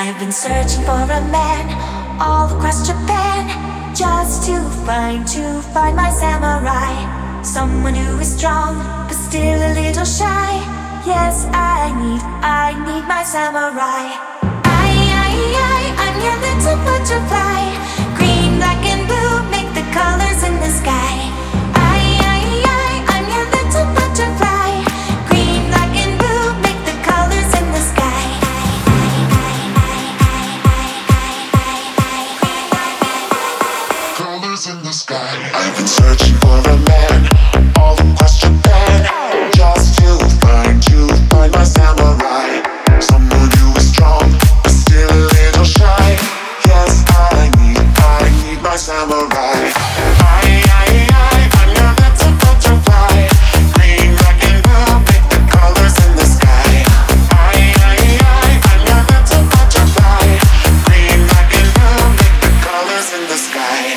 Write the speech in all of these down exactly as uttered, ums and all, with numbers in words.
I've been searching for a man all across Japan, just to find, to find my samurai. Someone who is strong, but still a little shy. Yes, I need, I need my samurai. I, I, I, I'm your little butterfly. Green, black and blue, make the colors in the sky. I, I, I, I'm your little butterfly. Green, black and blue, make the colors in the sky. Colors in the sky. I've been searching for a man all across Japan, just to find, to find my samurai. Someone who is strong, but still a little shy. Yes, I need, I need my samurai. I, I, I, I'm your little butterfly. Green, black and blue, make the colors in the sky. I, I, I, I'm your little butterfly. Green, black and blue, make the colors in the sky.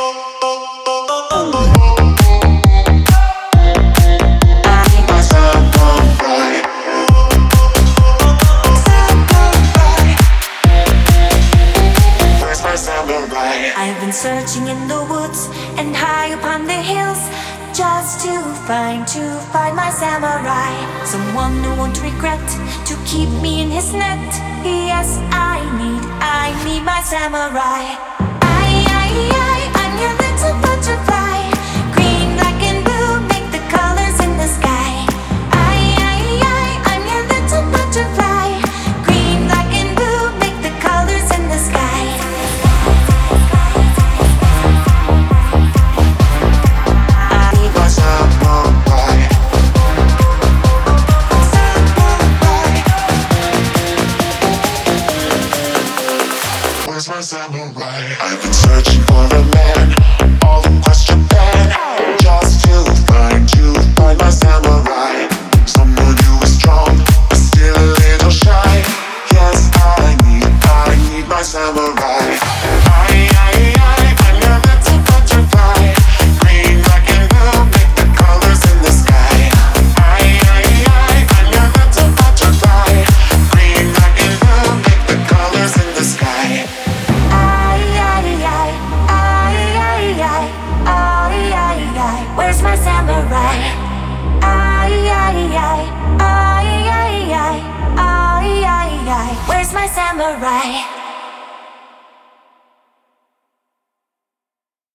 I've been searching in the woods and high upon the hills, just to find, to find my samurai. Someone who won't regret to keep me in his net. Yes, I need, I need my samurai. I, I, I, I'm your little butterfly. Green, black and blue, make the colors in the sky. I, I, I, I'm your little butterfly. Green, black and blue, make the colors in the sky. Where's my samurai? I've been searching for a man all across Japan, just to find, to find my samurai. Someone who is strong, but still a little shy. Yes, I need, I need my samurai. I, I, I, I'm your little butterfly. Green, black and blue, make the colors in the sky. I, I, I, I'm your little butterfly. Green, black and blue, make the colors in the sky. Where's my samurai? Ay, ay, ay, ay, ay, ay, ay, ay, ay. Where's my samurai?